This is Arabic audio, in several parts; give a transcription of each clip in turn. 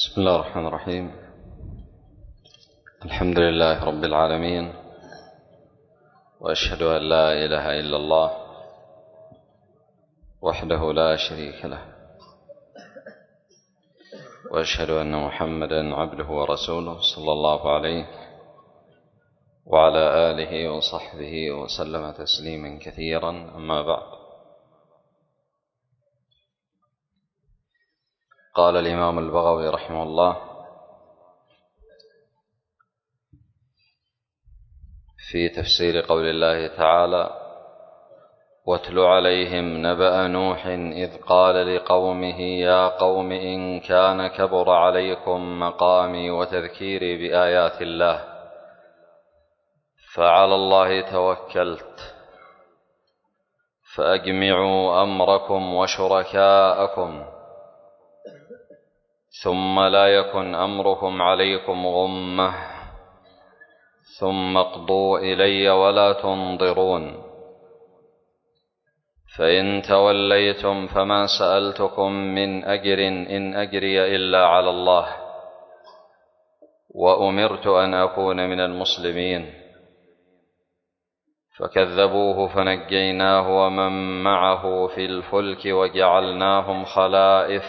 بسم الله الرحمن الرحيم. الحمد لله رب العالمين، وأشهد أن لا إله إلا الله وحده لا شريك له، وأشهد أن محمدا عبده ورسوله صلى الله عليه وعلى آله وصحبه وسلم تسليما كثيرا. أما بعد، قال الإمام البغوي رحمه الله في تفسير قول الله تعالى: واتل عليهم نبأ نوح إذ قال لقومه يا قوم إن كان كبر عليكم مقامي وتذكيري بآيات الله فعلى الله توكلت فأجمعوا أمركم وشركاءكم ثم لا يكن أمركم عليكم غمة ثم اقضوا إلي ولا تنظرون فإن توليتم فما سألتكم من أجر إن أجري إلا على الله وأمرت أن أكون من المسلمين. فكذبوه فنجيناه ومن معه في الفلك وجعلناهم خلائف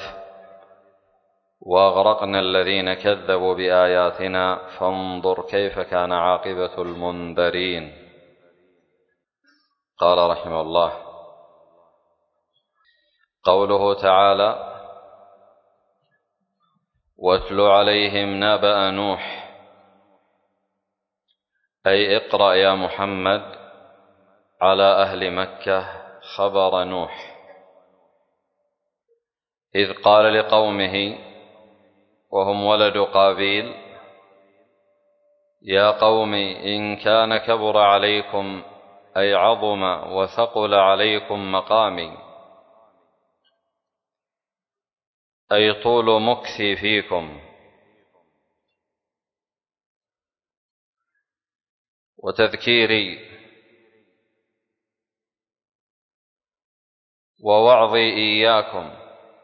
وأغرقنا الذين كذبوا بآياتنا فانظر كيف كان عاقبة المنذرين. قال رحمه الله: قوله تعالى: واتل عليهم نبأ نوح، أي اقرأ يا محمد على أهل مكة خبر نوح إذ قال لقومه وهم ولد قابيل: يا قوم إن كان كبر عليكم أي عظم وثقل عليكم مقامي، أي طول مكثي فيكم، وتذكيري ووعظي إياكم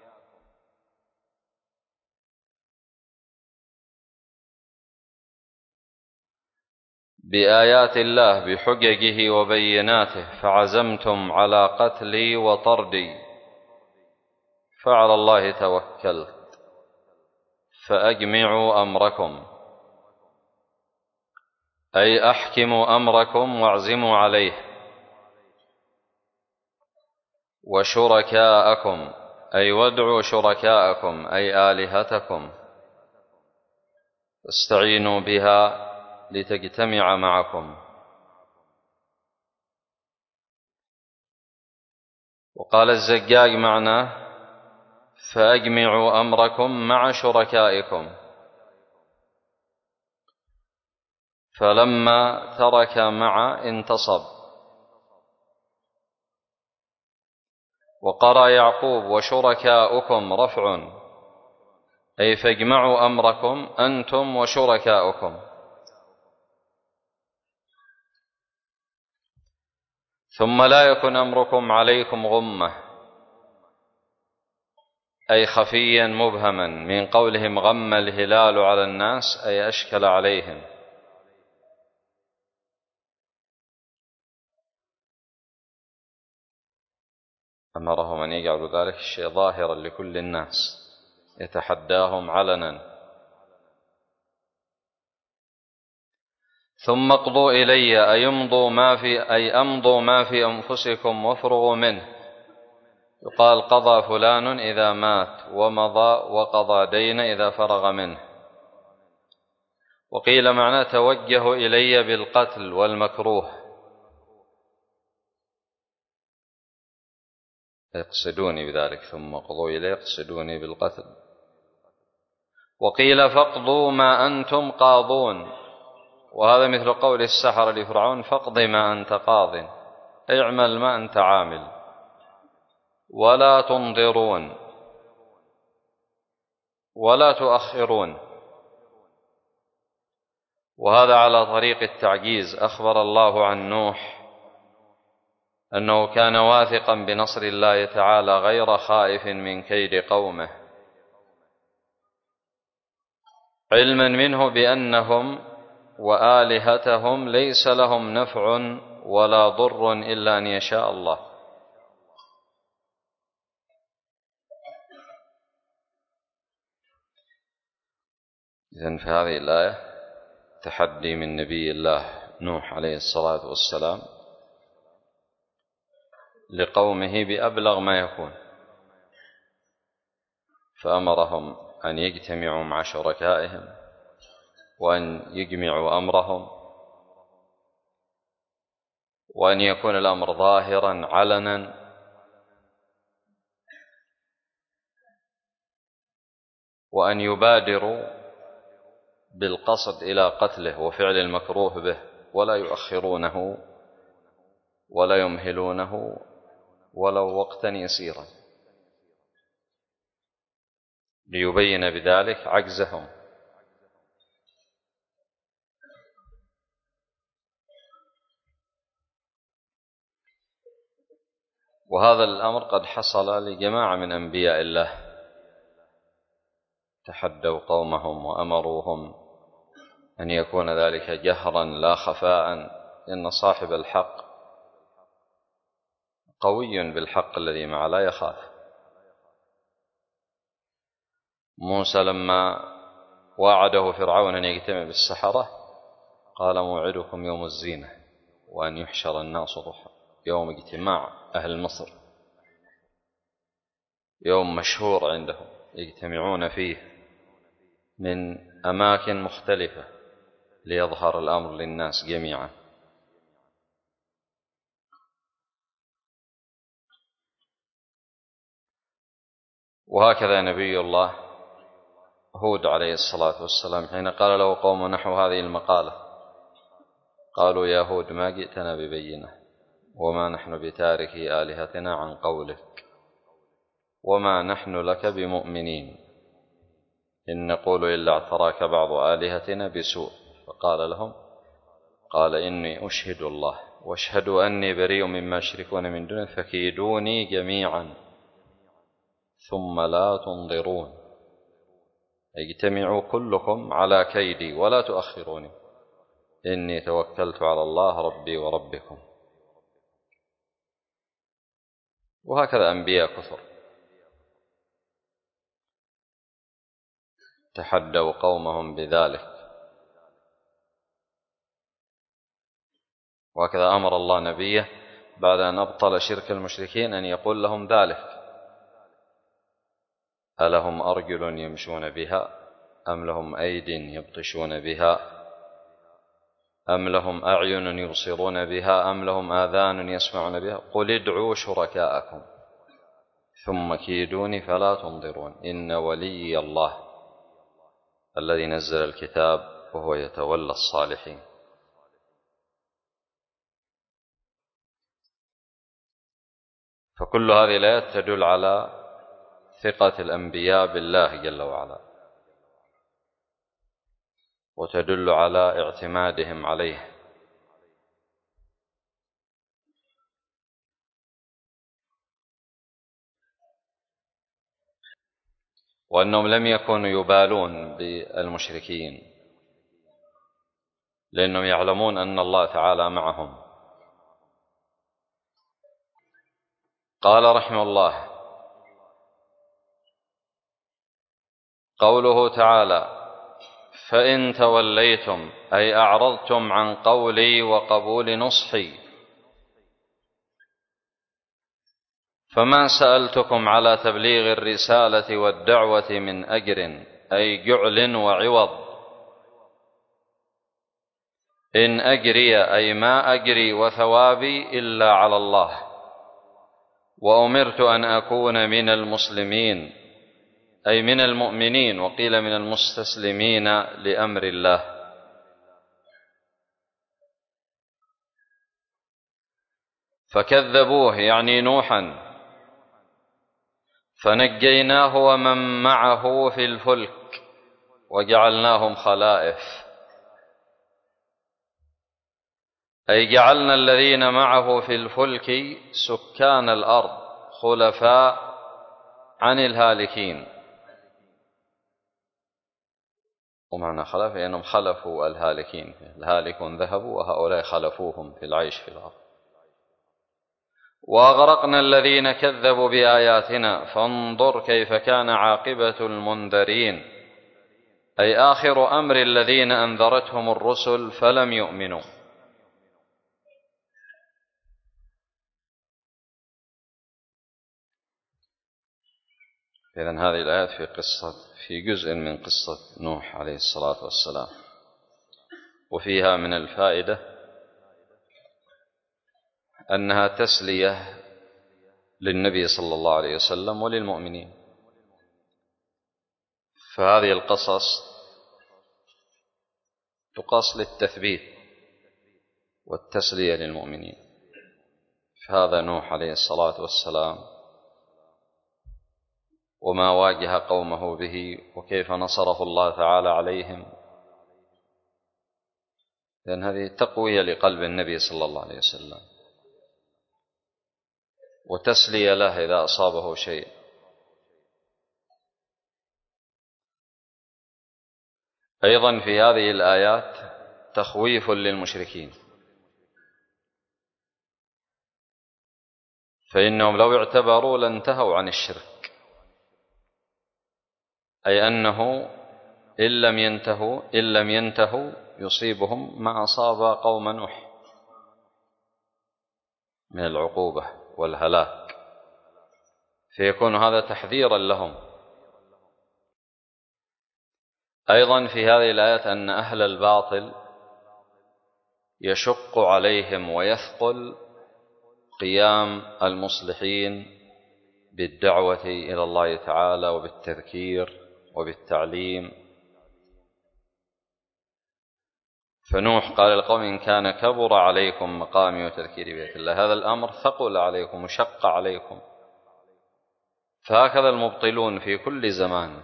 بآيات الله بحججه وبيناته فعزمتم على قتلي وطردي فعلى الله توكلت فأجمعوا أمركم، أي أحكموا أمركم واعزموا عليه، وشركاءكم أي وادعوا شركاءكم أي آلهتكم استعينوا بها لتجتمع معكم. وقال الزجاج معناه فأجمعوا أمركم مع شركائكم، فلما ترك مع انتصب. وقرأ يعقوب وشركاؤكم رفع، أي فاجمعوا أمركم أنتم وشركاؤكم. ثم لا يكن أمركم عليكم غمة، أي خفيا مبهما، من قولهم غم الهلال على الناس أي أشكل عليهم. أمرهم أن يجعلوا ذلك الشيء ظاهرا لكل الناس يتحداهم علنا. ثم اقضوا إلي أي أمضوا ما في أنفسكم وافرغوا منه. يقال قضى فلان إذا مات، ومضى وقضى دين إذا فرغ منه. وقيل معناه توجهوا إلي بالقتل والمكروه، يقصدوني بذلك، ثم اقضوا إلي يقصدوني بالقتل. وقيل فاقضوا ما أنتم قاضون، وهذا مثل قول السحرة لفرعون: فاقض ما أنت قاض، أي اعمل ما أنت عامل، ولا تنظرون ولا تؤخرون. وهذا على طريق التعجيز. أخبر الله عن نوح أنه كان واثقا بنصر الله تعالى غير خائف من كيد قومه، علما منه بأنهم وآلهتهم ليس لهم نفع ولا ضر إلا أن يشاء الله. إذن في هذه الآية تحدي من نبي الله نوح عليه الصلاة والسلام لقومه بأبلغ ما يكون، فأمرهم أن يجتمعوا مع شركائهم وأن يجمعوا أمرهم، وأن يكون الأمر ظاهرا علنا، وأن يبادروا بالقصد إلى قتله وفعل المكروه به، ولا يؤخرونه ولا يمهلونه ولو وقتا يسيرا، ليبين بذلك عجزهم. وهذا الأمر قد حصل لجماعة من أنبياء الله، تحدوا قومهم وأمروهم أن يكون ذلك جهرا لا خفاء، إن صاحب الحق قوي بالحق الذي معه لا يخاف. موسى لما واعده فرعون أن يجتمع بالسحرة قال موعدكم يوم الزينة وأن يحشر الناس ضحى، يوم اجتماع أهل مصر، يوم مشهور عندهم يجتمعون فيه من أماكن مختلفة ليظهر الأمر للناس جميعا. وهكذا نبي الله هود عليه الصلاة والسلام حين قال له قوم نحو هذه المقالة قالوا يا هود ما جئتنا ببينة وما نحن بتاركي آلهتنا عن قولك وما نحن لك بمؤمنين إن نقول إلا اعتراك بعض آلهتنا بسوء. فقال لهم قال إني أشهد الله واشهدوا أني بريء مما يشركون من دونه فكيدوني جميعا ثم لا تنظرون، اجتمعوا كلكم على كيدي ولا تؤخروني إني توكلت على الله ربي وربكم. وهكذا أنبياء كثر تحدوا قومهم بذلك. وهكذا أمر الله نبيه بعد أن أبطل شرك المشركين أن يقول لهم ذلك: ألهم أرجل يمشون بها أم لهم أيد يبطشون بها أم لهم أعين يبصرون بها أم لهم آذان يسمعون بها قل ادعوا شركاءكم ثم كيدوني فلا تنظرون إن ولي الله الذي نزل الكتاب وهو يتولى الصالحين. فكل هذه الآيات تدل على ثقة الأنبياء بالله جل وعلا، وتدل على اعتمادهم عليه. وأنهم لم يكونوا يبالون بالمشركين لأنهم يعلمون أن الله تعالى معهم. قال رحمه الله: قوله تعالى: فإن توليتم أي أعرضتم عن قولي وقبول نصحي فما سألتكم على تبليغ الرسالة والدعوة من أجر أي جعل وعوض. إن أجري أي ما أجري وثوابي إلا على الله، وأمرت أن أكون من المسلمين أي من المؤمنين، وقيل من المستسلمين لأمر الله. فكذبوه يعني نوحا فنجيناه ومن معه في الفلك وجعلناهم خلائف، أي جعلنا الذين معه في الفلك سكان الأرض خلفاء عن الهالكين. ومعنى خلف لأنهم خلفوا الهالكين، الهالكون ذهبوا وهؤلاء خلفوهم في العيش في الأرض. وأغرقنا الذين كذبوا بآياتنا فانظر كيف كان عاقبة المنذرين، أي آخر أمر الذين أنذرتهم الرسل فلم يؤمنوا. إذن هذه الآيات في جزء من قصة نوح عليه الصلاة والسلام، وفيها من الفائدة أنها تسلية للنبي صلى الله عليه وسلم وللمؤمنين. فهذه القصص تقاس للتثبيت والتسلية للمؤمنين. فهذا نوح عليه الصلاة والسلام وما واجه قومه به وكيف نصره الله تعالى عليهم، لأن هذه تقوية لقلب النبي صلى الله عليه وسلم وتسلية له إذا أصابه شيء. أيضا في هذه الآيات تخويف للمشركين، فإنهم لو اعتبروا لانتهوا عن الشرك، أي أنه إن لم ينتهوا يصيبهم ما أصاب قوم نوح من العقوبة والهلاك، فيكون هذا تحذيرا لهم. أيضا في هذه الآيات أن أهل الباطل يشق عليهم ويثقل قيام المصلحين بالدعوة إلى الله تعالى وبالتذكير وبالتعليم. فنوح قال لقوم إن كان كبر عليكم مقامي وتذكيري بآيات الله، هذا الأمر ثقل عليكم وشق عليكم. فهكذا المبطلون في كل زمان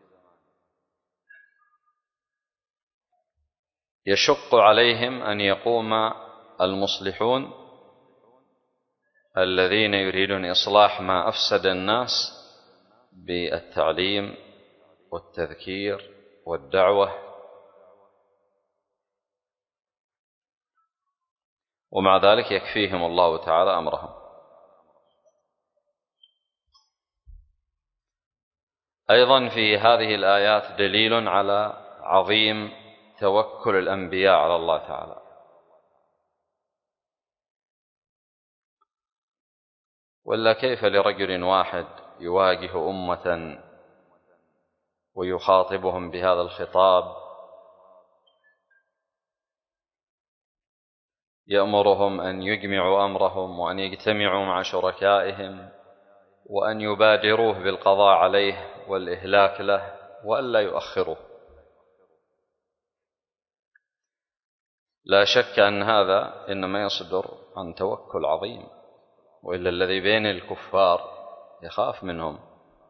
يشق عليهم أن يقوم المصلحون الذين يريدون إصلاح ما أفسد الناس بالتعليم والتذكير والدعوة، ومع ذلك يكفيهم الله تعالى أمرهم. أيضا في هذه الآيات دليل على عظيم توكل الأنبياء على الله تعالى، ولا كيف لرجل واحد يواجه أمة ويخاطبهم بهذا الخطاب، يأمرهم أن يجمعوا أمرهم وأن يجتمعوا مع شركائهم وأن يبادروه بالقضاء عليه والإهلاك له وألا يؤخروه. لا شك أن هذا إنما يصدر عن توكل عظيم، وإلا الذي بين الكفار يخاف منهم.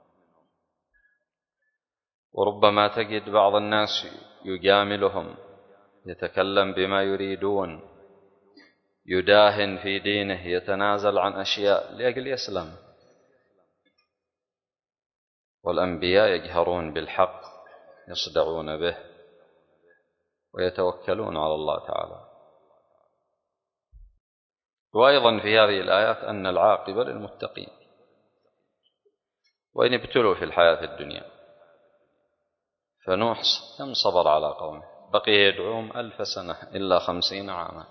وربما تجد بعض الناس يجاملهم، يتكلم بما يريدون، يداهن في دينه، يتنازل عن أشياء لأجل يسلم. والأنبياء يجهرون بالحق، يصدعون به ويتوكلون على الله تعالى. وأيضا في هذه الآيات أن العاقبة للمتقين، وإن ابتلوا في الحياة الدنيا. فنوح كم صبر على قومه، بقي يدعوهم 1000 سنة إلا 50 عاما.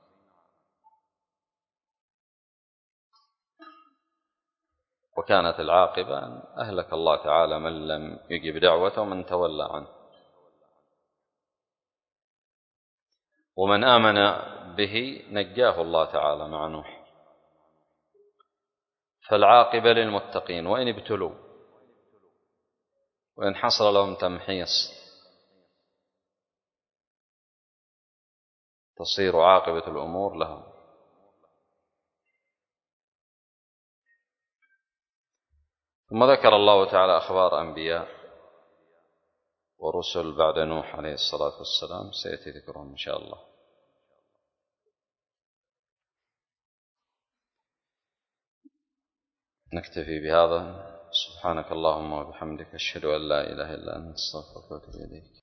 وكانت العاقبة أن أهلك الله تعالى من لم يجب دعوته ومن تولى عنه. ومن آمن به نجاه الله تعالى مع نوح. فالعاقبة للمتقين وإن ابتلوا، وإن حصل لهم تمحيص تصير عاقبة الأمور لهم. ثم ذكر الله تعالى أخبار أنبياء ورسل بعد نوح عليه الصلاة والسلام، سيأتي ذكرهم إن شاء الله. نكتفي بهذا. سبحانك اللهم وبحمدك، أشهد أن لا إله إلا أنت، أستغفرك وأتوب إليك.